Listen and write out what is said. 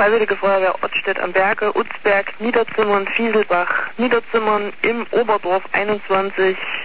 Freiwillige Feuerwehr Ottstedt am Berge, Utzberg, Niederzimmern, Fieselbach, Niederzimmern im Oberdorf 21,